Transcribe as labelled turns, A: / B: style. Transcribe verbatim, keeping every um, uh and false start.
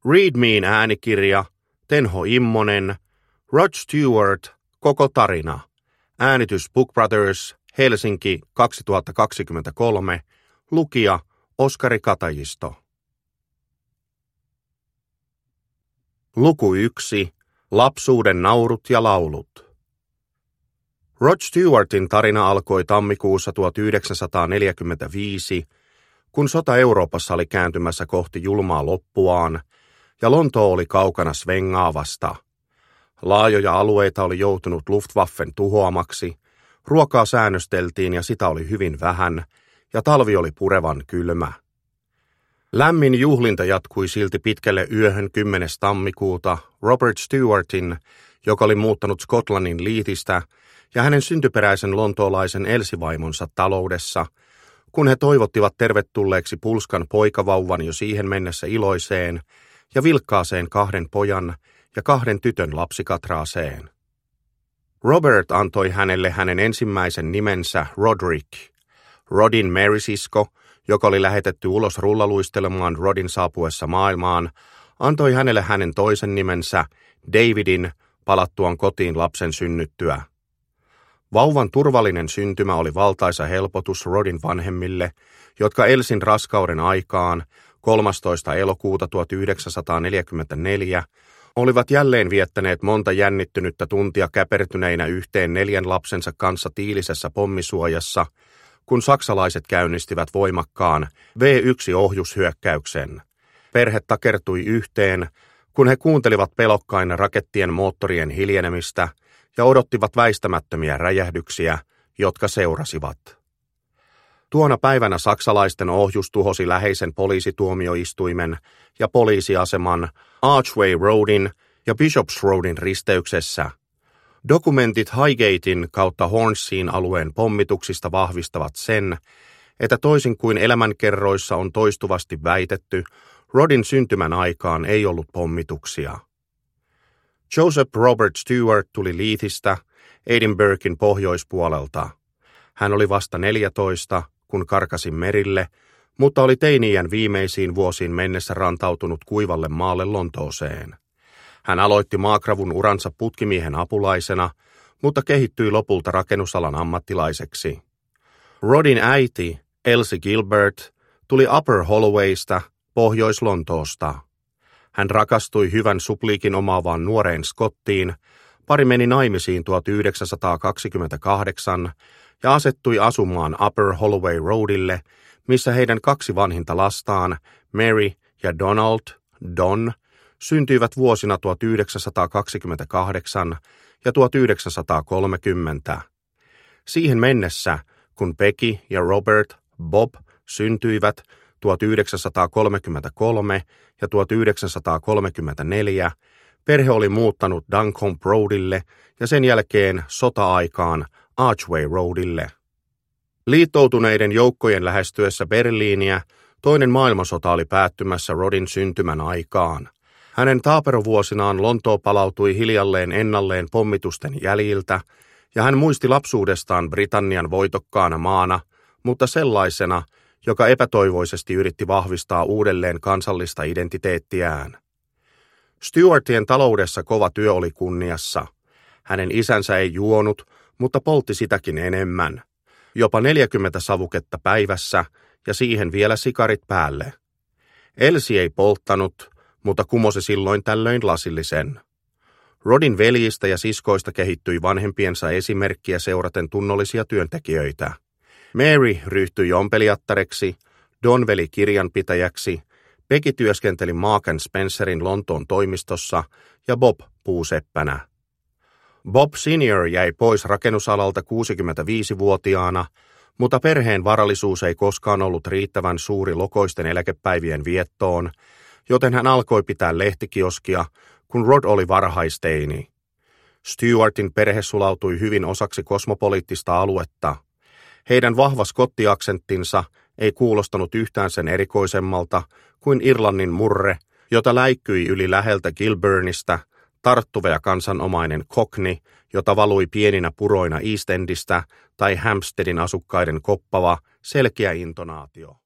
A: Read Mein äänikirja, Tenho Immonen, Rod Stewart, koko tarina. Äänitys Book Brothers, Helsinki kaksituhattakaksikymmentäkolme, lukija Oskari Katajisto. Luku yksi. Lapsuuden naurut ja laulut. Rod Stewartin tarina alkoi tammikuussa tuhatyhdeksänsataaneljäkymmentäviisi, kun sota Euroopassa oli kääntymässä kohti julmaa loppuaan, ja Lontoo oli kaukana svengaavasta. Laajoja alueita oli joutunut Luftwaffen tuhoamaksi, ruokaa säännösteltiin ja sitä oli hyvin vähän, ja talvi oli purevan kylmä. Lämmin juhlinta jatkui silti pitkälle yöhön kymmenes tammikuuta Robert Stewartin, joka oli muuttanut Skotlannin Leithistä, ja hänen syntyperäisen lontoolaisen Elsi-vaimonsa taloudessa, kun he toivottivat tervetulleeksi pulskan poikavauvan jo siihen mennessä iloiseen ja vilkkaaseen kahden pojan ja kahden tytön lapsikatraaseen. Robert antoi hänelle hänen ensimmäisen nimensä Roderick. Rodin Mary-sisko, joka oli lähetetty ulos rullaluistelemaan Rodin saapuessa maailmaan, antoi hänelle hänen toisen nimensä Davidin palattuaan kotiin lapsen synnyttyä. Vauvan turvallinen syntymä oli valtaisa helpotus Rodin vanhemmille, jotka Elsin raskauden aikaan kolmastoista elokuuta tuhatyhdeksänsataaneljäkymmentäneljä olivat jälleen viettäneet monta jännittynyttä tuntia käpertyneinä yhteen neljän lapsensa kanssa tiilisessä pommisuojassa, kun saksalaiset käynnistivät voimakkaan V yksi -ohjushyökkäyksen. Perhe takertui yhteen, kun he kuuntelivat pelokkaina rakettien moottorien hiljenemistä ja odottivat väistämättömiä räjähdyksiä, jotka seurasivat. Tuona päivänä saksalaisten ohjus tuhosi läheisen poliisituomioistuimen ja poliisiaseman Archway Roadin ja Bishops Roadin risteyksessä. Dokumentit Highgatein kautta Hornseyn alueen pommituksista vahvistavat sen, että toisin kuin elämänkerroissa on toistuvasti väitetty, Rodin syntymän aikaan ei ollut pommituksia. Joseph Robert Stewart tuli Leithistä, Edinburghin pohjoispuolelta. Hän oli vasta neljätoista, kun karkasi merille, mutta oli teini-iän viimeisiin vuosiin mennessä rantautunut kuivalle maalle Lontooseen. Hän aloitti maakravun uransa putkimiehen apulaisena, mutta kehittyi lopulta rakennusalan ammattilaiseksi. Rodin äiti, Elsie Gilbert, tuli Upper Hollowaysta, Pohjois-Lontoosta. Hän rakastui hyvän supliikin omaavaan nuoreen skottiin, pari meni naimisiin tuhatyhdeksänsataakaksikymmentäkahdeksan ja asettui asumaan Upper Holloway Roadille, missä heidän kaksi vanhinta lastaan, Mary ja Donald, Don, syntyivät vuosina tuhatyhdeksänsataakaksikymmentäkahdeksan ja tuhatyhdeksänsataakolmekymmentä. Siihen mennessä, kun Becky ja Robert, Bob, syntyivät tuhatyhdeksänsataakolmekymmentäkolme ja tuhatyhdeksänsataakolmekymmentäneljä, perhe oli muuttanut Duncombe Roadille ja sen jälkeen sota-aikaan Archway Roadille. Liittoutuneiden joukkojen lähestyessä Berliiniä toinen maailmansota oli päättymässä Rodin syntymän aikaan. Hänen taaperovuosinaan Lontoo palautui hiljalleen ennalleen pommitusten jäljiltä, ja hän muisti lapsuudestaan Britannian voitokkaana maana, mutta sellaisena, joka epätoivoisesti yritti vahvistaa uudelleen kansallista identiteettiään. Stewartien taloudessa kova työ oli kunniassa. Hänen isänsä ei juonut, mutta poltti sitäkin enemmän. Jopa neljäkymmentä savuketta päivässä ja siihen vielä sikarit päälle. Elsie ei polttanut, mutta kumosi silloin tällöin lasillisen. Rodin veljistä ja siskoista kehittyi vanhempiensa esimerkkiä seuraten tunnollisia työntekijöitä. Mary ryhtyi ompelijattareksi, Don veli kirjanpitäjäksi, Becky työskenteli Mark and Spencerin Lontoon toimistossa ja Bob puuseppänä. Bob senior jäi pois rakennusalalta kuusikymmentäviisivuotiaana, mutta perheen varallisuus ei koskaan ollut riittävän suuri lokoisten eläkepäivien viettoon, joten hän alkoi pitää lehtikioskia, kun Rod oli varhaisteini. Stewartin perhe sulautui hyvin osaksi kosmopoliittista aluetta. Heidän vahva skottiaksenttinsa ei kuulostanut yhtään sen erikoisemmalta kuin Irlannin murre, jota läikkyi yli läheltä Kilburnista, tarttuva ja kansanomainen cockney, jota valui pieninä puroina East Endistä tai Hampsteadin asukkaiden koppava, selkeä intonaatio.